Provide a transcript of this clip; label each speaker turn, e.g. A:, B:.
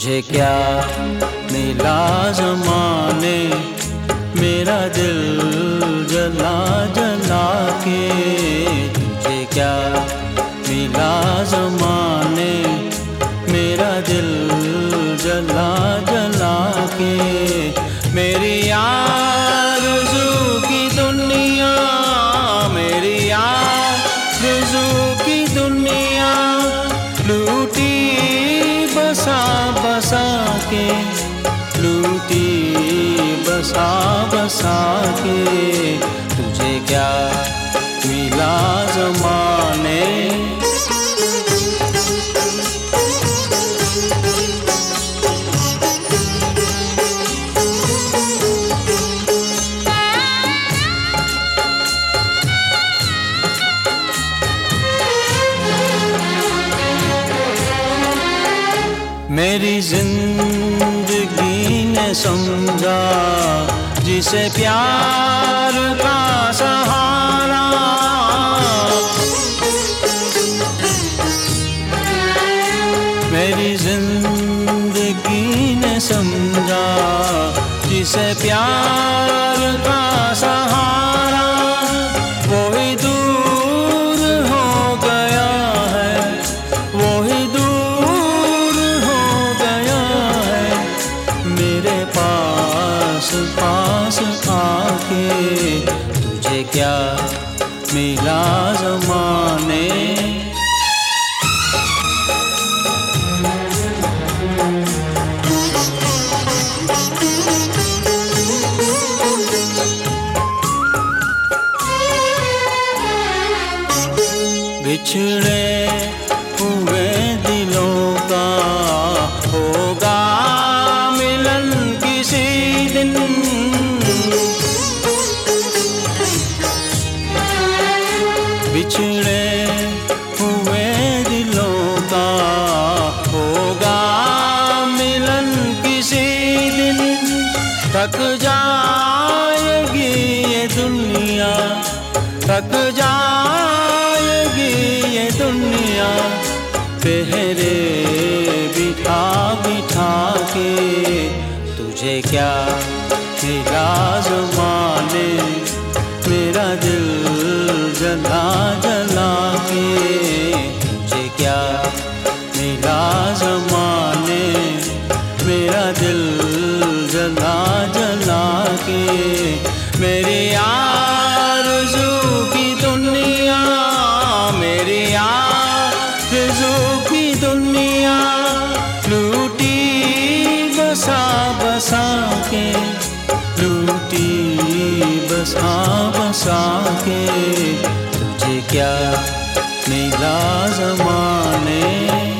A: तुझे क्या मिला ज़माने, मेरा दिल जला जला के। तुझे क्या मिला ज़माने, मेरा दिल जला जला के। मेरी आरज़ू की दुनिया, मेरी आरज़ू की दुनिया लूटी बसा बसा के, लूटी बसा बसा के। तुझे क्या मिला ज़माने। मेरी जिंदगी ने समझा जिसे प्यार का सहारा, मेरी जिंदगी ने समझा जिसे प्यार का सहारा। वो ही दूर हो गया है, वो ही दूर हो गया है मेरे पास पास आके। तुझे क्या मिला ज़माने। बिछड़े हुए दिलों का होगा मिलन किसी दिन। बिछड़े हुए दिलों का होगा मिलन किसी दिन। थक जाएगी ये दुनिया, थक जाएगी ये दुनिया पहरे बिठा बिठा के। तुझे क्या मिला ज़माने, मेरा दिल जला जला के। तुझे क्या मिला ज़माने, मेरा दिल जला जला के। मेरी आरज़ू की दुनिया, मेरी आरज़ू की दुनिया लूटी बसा बसा के, लूटी बसा बसा के। तुझे क्या मिला ज़माने।